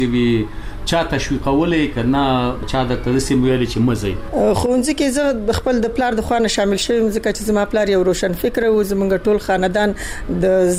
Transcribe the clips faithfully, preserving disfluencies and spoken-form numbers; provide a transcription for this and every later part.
وي چا تشویقولې کنه چا د تدسیم ویل چې مزي خوونځي کې زه د خپل د پلار د خوانه شامل شوم ځکه چې زما پلار یو روشن فکر و زمونږ ټول خاندان د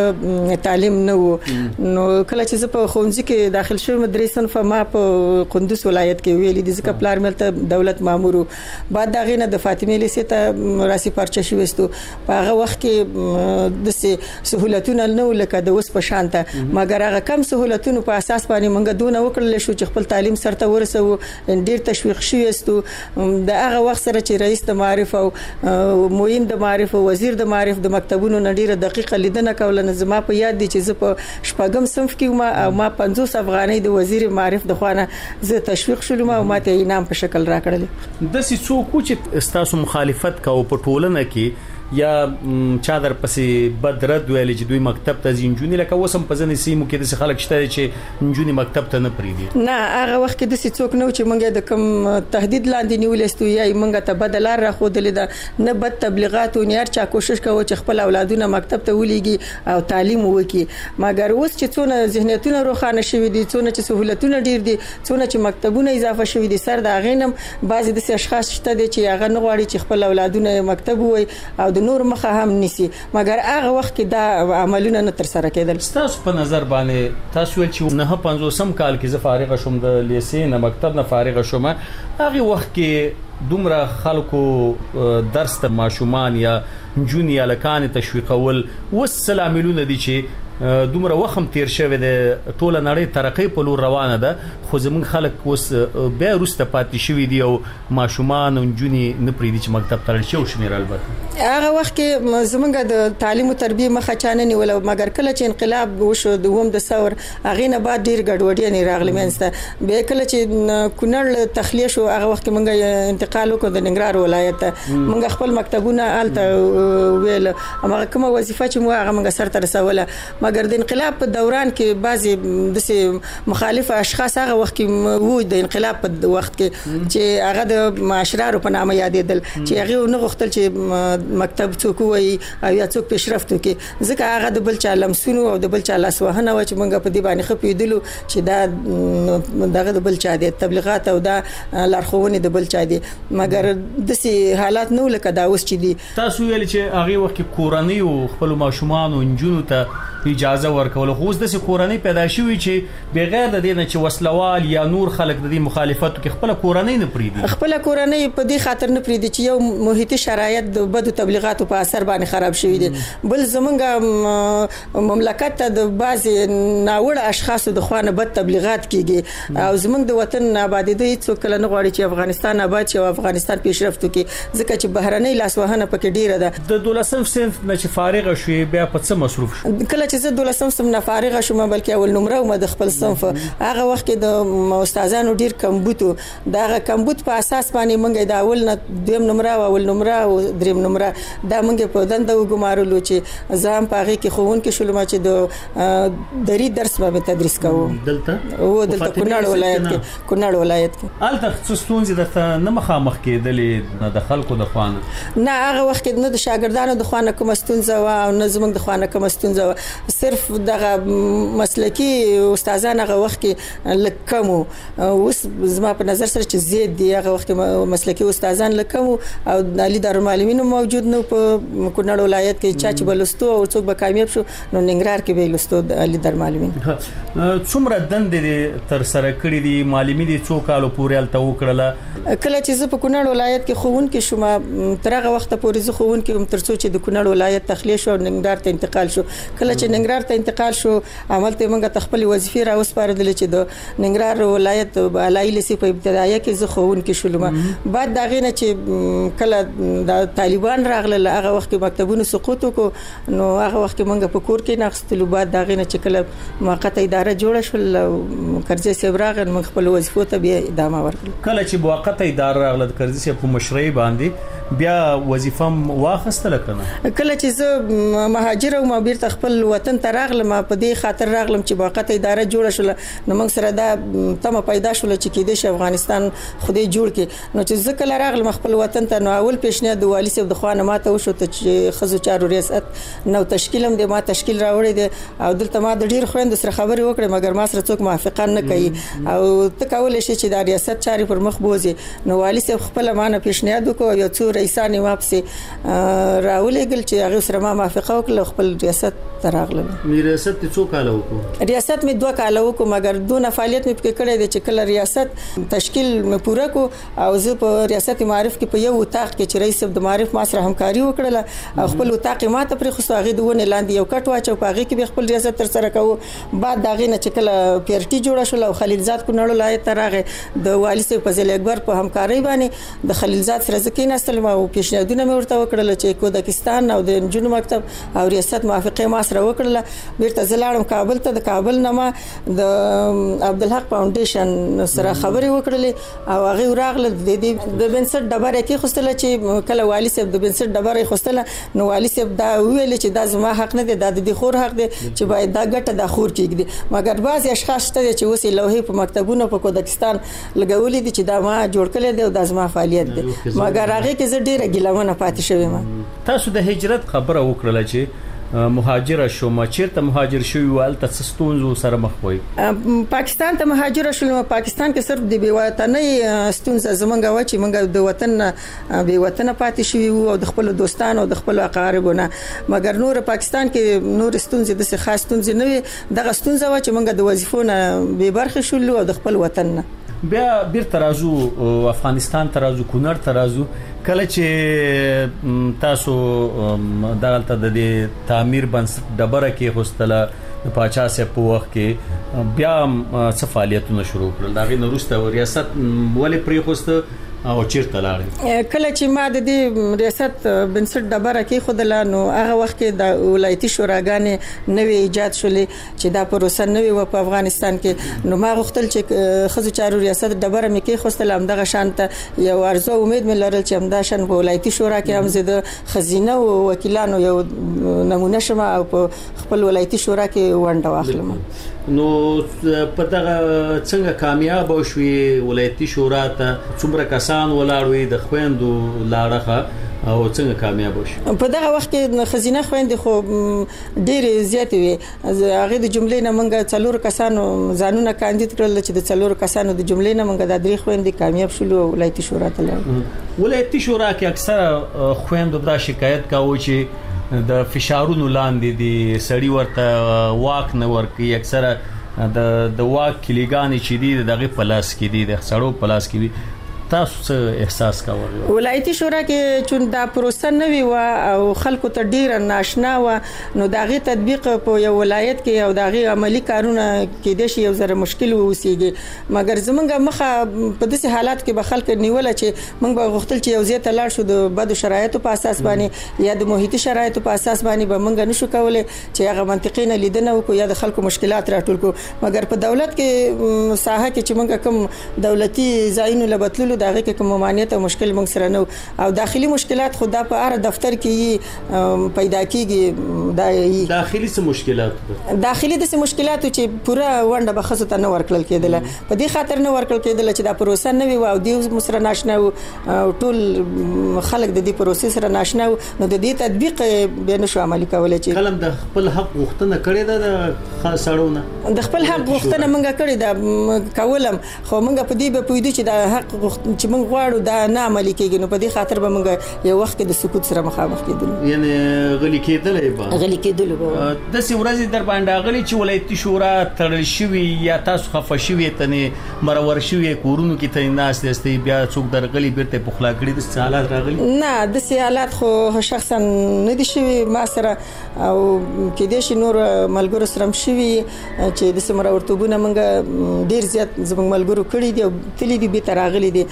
ضد تعلیم نه و نو کله چې زه په خوونځي کې داخل شوم درې صنف ما په قندوز ولایت کې ویلې د ځکه پلار ملته دولت مامور بعد دا غینه د فاطمه لیسې ته راسي پرچه شوستو په هغه وخت کې د سہولتونو نه لکه د اوس په شانته مګر هغه کم سہولتونو په اساس باندې مونږ دونه وکړل شو چې خپل تعلیم سره ورسو ډیر تشویق شوستو د هغه وخت سره چې رئیس د معارف او موین د معارف او وزیر د معارف د مکتبونو نډیره دقیقه لیدنه کوله نظم په یاد دي چې زه په شپږم صنف کې ما ما پنځوس افغانۍ د وزیر معارف د خوانه زه تشویق شولم او ماته انعام په شکل راکړل د سې څوک چې استاسو مخالفت کاو په ټولنه کې یا چا در پسې بدرد ویل چې دوی مکتب ته ځینجونی لکه وسم په ځنې سیمو کې د خلک شته چې نجونی مکتب ته نه پریدي نه هغه وخت کې د سې څوک نو چې مونږه د کم تهدید لاندې نیولستو یا مونږه ته بدلار را خو دلې نه بد تبلیغات او نه چا کوشش کوي چې خپل اولادونه مکتب ته ولېږي او تعلیم وکړي مګر اوس چې څونه ذهنیتونه روښانه شوي دي څونه چې سہولتونه ډیر دي څونه چې مکتبونه اضافه شوي دي سر دا غینم بعضی د اشخاص شته دي چې هغه نه غواړي چې خپل اولادونه مکتب وي او د نور مخه هم نسی مګر هغه وخت کې دا عملونه نه تر سره کېدل تاسو په نظر باندې تاسو ول چې نه پنځوسم کال کې زه فارغ شوم د لیسې نه مکتب نه فارغ شوم هغه وخت کې دومره خلکو درس ته ماشومان یا جونی الکان تشویقول والسلاملون دي چې دومره وخم تیر شوی د ټوله نړۍ ترقی په لور روانه ده خو زمون خلک اوس بیا روسته پاتې شوی دي او ماشومان او جونی نه پریدي چې مکتب ته شو شمیر البته هغه وخت کې زمونږ د تعلیم او تربیه مخه چانه نیول مګر کله چې انقلاب وشو د ووم د ثور هغه نه بعد ډیر ګډوډي نه راغلی منځته به کله چې کونړ تخلیه شو هغه وخت کې مونږ انتقال وکړو د ننګرهار ولایت مونږ خپل مکتبونه آلته ویل هغه کومه وظیفه چې مو هغه مونږ سره ترسوله مګر د انقلاب په دوران کې بعضی د مخالف اشخاص هغه وخت کې وو د انقلاب په وخت کې چې هغه د معاشرارو په نامه یادېدل چې هغه نه غوښتل چې مکتب څوک وي او یا څوک پیشرفت وکړي ځکه هغه د بل چا لمسونو او د بل چا لاسوهنه و چې مونږ په دې باندې خپېدلو چې دا دغه د بل چا دي تبلیغات او دا لارښوونې د بل چا دي مګر د سي حالات نو لکه دا اوس چې دي تاسو ویل چې هغه وخت کې کورنۍ او خپل ماشومان او انجونو ته اجازه ورکول خو اوس د سي کورنۍ پیدا شوی چې بغیر د دې نه چې وسلوال یا نور خلک د دې مخالفت کې خپل کورنۍ نه پریدي خپل کورنۍ په دې خاطر نه پریدي چې یو محیطي شرایط د بدو تبلیغاتو په اثر باندې خراب شوی دي بل زمونږ مملکت ته د بعضي ناوړه اشخاصو د خوانه بد تبلیغات کیږي او زمونږ د وطن آبادی د هیڅ کله نه غواړي چې افغانستان آباد شي او افغانستان پیشرفت وکړي ځکه چې بهرنۍ لاسوهنه پکې ډیره ده د دولسم صنف نه چې فارغ شوی بیا په څه مصروف شو کله چې زه دولسم صنف نه فارغ شوم بلکې اول نمره او د خپل صنف هغه وخت کې د استادانو ډیر کمبوتو دا کمبوت په اساس باندې مونږ د اول نه دویم نمره او اول نمره او دریم نمره دا مونږ په دنده وګمارلو چې زم پاغي کې خوون کې شلم چې د دری درس به تدریس کوم دلته او دلته کونړ ولایت کې کونړ ولایت کې الته خصوصونځ درته نه مخامخ کېدلې د خلکو د خوانه نه هغه وخت کې نه د شاګردانو د خوانه کوم ستونزه او نه زموږ د خوانه کوم ستونزه صرف دغه مسلکی استادان هغه وخت کې لکمو اوس زما په نظر سره چې زید دی هغه وخت مسلکی استادان لکمو او علي دارالمعلمین موجود نو په کونړ ولایت کې چا چې بلستو او څوک به کامیاب شو نو ننګرهار کې به لستو علي دارالمعلمین څومره دندې تر سره کړې دي معلمي دي څو کالو پورې الته وکړله کله چې زه په کونړ ولایت کې خوون کې شوم تر هغه وخت پورې زه خوون کې تر څو چې د کونړ ولایت تخلیه شو ننګرهار ته انتقال شو کله چې ننګرهار ته انتقال شو عمل ته موږ خپل وظیفې را وسپارل چې د ننګرهار ولایت علایي لیسې په ابتدایي کې زه خوون کې شولم بعد دا غینه چې کله د طالبان راغله هغه وخت کې مکتبونو سقوط وکړو نو هغه وخت موږ په کور کې ناخستلو بعد دا غینه چې کله موقته اداره جوړه شول کرزي صاحب راغله موږ خپل وظیفو ته بیا ادامه ورکړو کله چې موقته اداره راغله کرزي صاحب په مشرۍ باندې بیا وظیفه واخستله کنه کله چې زه مهاجر او ما بیرته خپل وطن ته راغلم په دې خاطر راغلم چې موقت اداره جوړه شول نو موږ سره دا تمه پیدا شول چې کېدې شي افغانستان خدای جوړ کړي نو چې ځکه راغلم خپل وطن ته نو اول پیشنهاد د والي صاحب د خوانه ماته وشو چې خزو چارو ریاست نو تشکیلم د ما تشکیل راوړی دی او دلته ما د ډیر خويند سره خبرې وکړې مګر ما سره څوک موافقه نه کوي او ته کولای شي چې د ریاست چاري پر مخ بوزي نو والي صاحب خپل مانه پیشنهاد وکړ یو څو رئیسان واپس راولېګل چې هغه سره ما موافقه وکړه خپل ریاست ته راغلم مې ریاست ته څو کال وکړو ریاست مې دوه کال وکړو مګر دونه فعالیت مې پکې کړی دی چې کله ریاست تشکیل مې پوره کو او زه په ریاست معارف کې په یو اتاق کې چې رئیس د معارف ما سره همکاري وکړه او خپل اتاق ما ته پرې خو هغه دونه لاندې یو کټ واچو په هغه کې به خپل ریاست تر سره کوو بعد دا غینه چې کله پیرټي جوړه شو او خلیلزاد کو نړول لای ترغه د والي صاحب فضل اکبر په همکاري باندې د خلیلزاد سره ځکه نستل ما پیشنهادونه مې ورته وکړل چې کوزاکستان او د جنوب مکتب او ریاست موافقه ما سره وکړه بیرته زلاړم کابل ته د کابل نامه د عبدالحق فاونډیشن سره خبرې وکړلې او هغه راغله د دې د بنسټ ډبره کې خوستله چې کله والي صاحب د بنسټ ډبره خوستله نو والي صاحب دا ویل چې دا زما حق نه دی دا د خور حق دی چې باید دا ګټه د خور کېږي مګر بعض اشخاص ته چې اوسې لوحې په مکتبونو په کوزاکستان لګولې دي چې دا ما جوړ کړل دی او دا زما فعالیت دی مګر هغه کې زه ډیره ګیلمنه پاتې شوم تاسو د هجرت خبره وکړه چې مهاجر شوم چیرته مهاجر شوی ول تاسو ستونزو سره مخ وي پاکستان ته مهاجر شوم پاکستان کې صرف د بیوطنۍ ستونزه زمونږ و چې مونږ د وطن بیوطن پاتې شوی او د خپل دوستانو او د خپل اقاربونو مګر نور پاکستان کې نور ستونزې د خاص ستونزې نه وي دغه ستونزه و چې مونږ د وظیفونو به برخه شول او د خپل وطن نه بیا بیر ترازو افغانستان ترازو کونړ ترازو کله چې تاسو دغلته د تعمیر بنسټ ډبره کې هوستله د پاچا سه په وخت کې بیا څه فعالیتونه شروع کړل دا غي نورسته ریاست ولې پرې خوسته او چیرته لاړې کله چې ما د دې ریاست بنسټ ډبره کې خودله نو هغه وخت کې د ولایتي شوراګانې نوې ایجاد شولې چې دا پروسه نوې و په افغانستان کې نو ما غوښتل چې خزو چارو ریاست ډبره مې کې خوستل هم دغه شانته یو ارزو امید مې لرل چې هم دا شان په ولایتي شورا کې هم زه د خزینه او وکیلانو یو نمونه شمه او په خپل ولایتي شورا کې ونډه واخلم نو په دغه څنګه کامیاب شوي ولایتي شورا ته څومره کسان ولاړوي د خويندو لاړه او څنګه کامیاب شو په دغه وخت کې خزینه خويندې خو ډېر زیات وي هغه د جملې نه منګه څلور کسانو ځانونه کاندید کړل چې د څلور کسانو د جملې نه منګه د درې خويندې کامیاب شول ولایتي شورا ته لاړ ولایتي شورا کې اکثره خويندو دا شکایت کاوه چې د فشارونو لاندې دي سړی ورته واک نه ورکي اکثره د د واک کلیګانی چې دي دغه پلاس کې دي د سړو پلاس کې دي تاسو څه احساس کاوه ولایتي شورا کې چون دا پروسه نوي و او خلکو ته ډیر ناشنا و نو داغه تطبیق په یو ولایت کې او داغه عملی کارونه کې د شي یو زره مشکل ووسیږي مګر زمونږ مخه په داسې حالات کې به خلک نیول چې موږ به غوښتل چې یو ځای ته لاړ شو د بد شرایطو په اساس باندې یا د محیطي شرایطو په اساس باندې به موږ نشو کولای چې هغه منطقي نه لیدنه وکړو یا د خلکو مشکلات راټول کو مګر په دولت کې ساحه کې چې موږ کوم دولتي ځایونو لبتلو دغه کې کوم ممانعت او مشکل موږ سره نو او داخلي مشکلات خو د په اړه دفتر کې پیدا کیږي دا داخلي څه مشکلات داخلي د څه مشکلات چې پوره ونده به خصوصا نه ورکړل کېدل په دې خاطر نه ورکړل کېدل چې دا پروسه نه وي او د مسره ناشنا او ټول خلک د دې پروسې سره ناشنا نو د دې تطبیق به نشو عملي کولای چې کلم د خپل حق غوښتنه کړې ده د سړونه د خپل حق غوښتنه منګه کړې ده کولم خو منګه په دې به پویدو چې د حق چې موږ غواړو دا نه عملي کېږي نو په دې خاطر به موږ یو وخت کې د سکوت سره مخامخ کېدل یعنی غلي کېدل به غلي کېدل به د سی ورځې در باندې غلي چې ولایتي شورا تړل شوی یا تاسو خفه شوی ته مرور شوی کورونو کې ته ناس دستي بیا څوک در غلي بیرته پخلا کړی د حالات راغلي نه د سی حالات خو شخصا نه دي شوی ما سره او کې د شي نور ملګرو سره شوی چې د سمره ورتوبونه موږ ډیر زیات زموږ ملګرو کړی دي تللی دي به تراغلي دي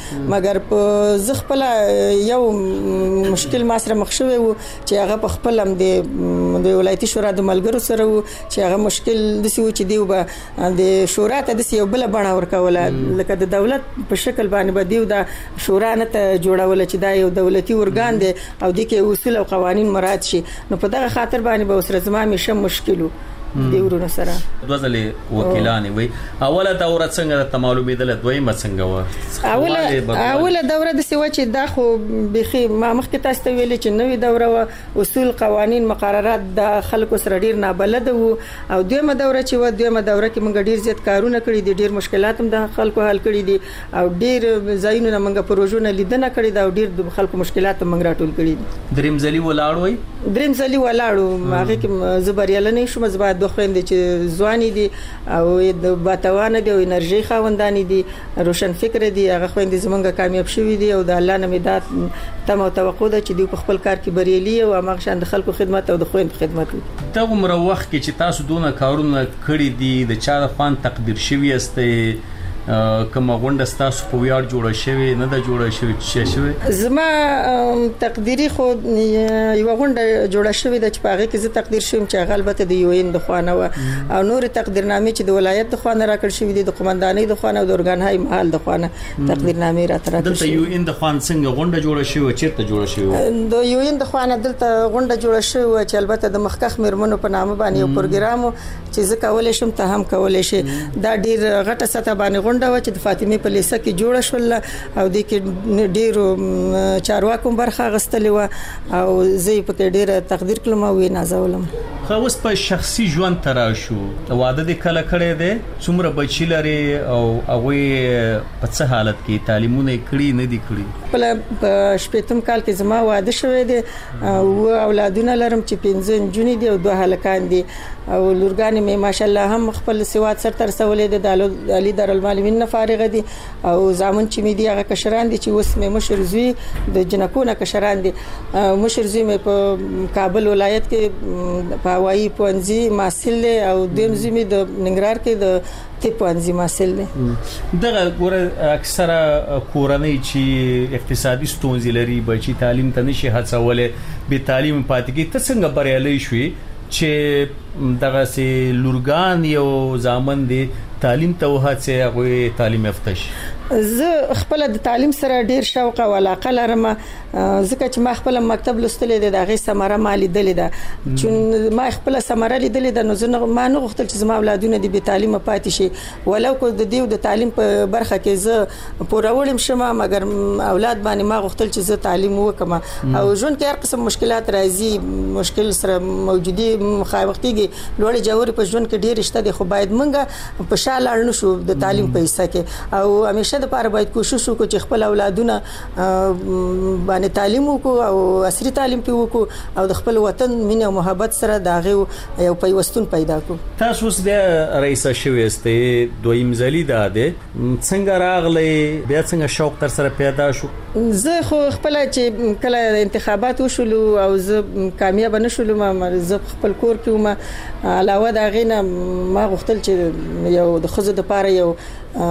مګر په زه خپل یو مشکل ما سره مخ شوی و چې هغه په خپل هم د ولایتي شورا د ملګرو سره و چې هغه مشکل د سی و چې دیو به د شورا ته د یو بل بڼه ورکوله لکه د دولت په شکل باندې به دیو د شورا نه ته جوړول چې دا یو دولتي ارګان دی او د کې اصول او قوانين مراعات شي نو په دغه خاطر باندې به سره زما مشه مشکل دی ورونه سره دوزلې وکیلان وي اوله دوره څنګه ته معلومېدل دویمه څنګه و اوله اوله دوره د سیوا چې دا خو بخي ما مخکې تاسو ته ویل چې نوې دوره و اصول قوانين مقررات د خلکو سره ډیر نابلد وو او دویمه دوره چې و دویمه دوره کې موږ ډیر زیات کارونه کړی دي ډیر مشکلات هم د خلکو حل کړی دي او ډیر ځایونه موږ پروژونه لیدنه کړی دا او ډیر د خلکو مشکلات هم موږ راټول کړی دي دریم ځلی ولاړ وي دریم ځلی ولاړو هغه کې زبریاله نه شوم زبا دوه خويندې چې ځواني دي او د باتوانه دي او انرژي خاوندان دي روشن فکر دي هغه خويندې زمونږه کامیاب شوي دي او د الله نه مدد تم او توقع ده چې دوی په خپل کار کې بریالي او هغه شان د خلکو خدمت او د خويند خدمت دا عمر وخت کې چې تاسو دونه کارونه کړی دي د چا د خوان تقدیر شوی است کوم غونډه تاسو په ویاړ جوړه شوی نه د جوړه شوی چې شوی زما تقديري خو یو غونډه جوړه شوی د چپاغه کې زه تقدیر شوم چې غلبته د یو ان د خوانه او نور تقدیرنامې چې د ولایت د خوانه راکړ شوی دي د قومندانۍ د خوانه او د اورګان هاي محل د خوانه تقدیرنامې را تر دلته یو ان د خوان څنګه غونډه جوړه شوی چیرته جوړه شوی د یو ان د خوانه دلته غونډه جوړه شوی چې البته د مخکخ مرمنو په نامه باندې یو پروګرام چې زه کولای شم ته هم کولای شي دا ډیر غټه سطح باندې غونډه و چې د فاطمه په لیسه کې جوړه شول او د کې ډیرو چارواکو برخه غستلې و او زه په کې ډیره تقدیر کړم او نازولم خو اوس په شخصي ژوند ترا شو واده د کله کړې ده څومره بچی لري او هغه په څه حالت کې تعلیمونه کړی نه دي کړی په شپږم کال کې زما واده شوی دی او اولادونه لرم چې پنځه نجونې دي او دوه هلکان دي او لورګانې مې ماشالله هم خپل سواد سر تر سوالې د علي دارالمعلمین نه فارغ دي او زامن چې مې دي هغه کشران دي چې اوس مې مشر زوی د جنکونه کشران دي مشر زوی مې په کابل ولایت کې په هوایي پونځي ماسل او دیم زوی مې د ننګرهار کې د تی پونځي ماسل دي دغه ګوره اکثره کورنۍ چې اقتصادي ستونزې لري بچي تعلیم ته نشي هڅولې به تعلیم پاتې کې ته څنګه بریالي شوي چې دغه سي لورګان یو ځامن دي تعلیم ته وهڅه هغه تعلیم یافته شي زه خپل د تعلیم سره ډیر شوق او علاقه لرم ځکه چې ما خپل مکتب لوستلې ده دغه سمره مالي دلې ده چې ما خپل سمره لیدلې ده نو زه ما نه غوښتل چې زما اولادونه د بي تعلیم پاتې شي ولو کو د دیو د تعلیم په برخه کې زه پورولم شمه مګر اولاد باندې ما غوښتل چې زه تعلیم وکم او ژوند کې هر قسم مشکلات راځي مشکل سره موجودي مخاوختيږي لوړ جوړ په ژوند کې ډیر شته خو باید مونږه په شاله اړنو شو د تعلیم په حصہ کې او همیشه د لپاره باید کوشش وکړو چې خپل اولادونه باندې تعلیم وکړو او عصري تعلیم پی وکړو او د خپل وطن مینه او محبت سره داغه یو پیوستون پیدا کړو. تاسو اوس د رئیس شوی استئ دویم ځلی ده څنګه راغلی بیا څنګه شوق تر سره پیدا شو؟ زه خو خپل چې کله انتخابات وشولو او زه کامیاب نه شولم زه خپل کور کې وم علاوه دا غینه ما غوښتل چې یو د خزو د پاره یو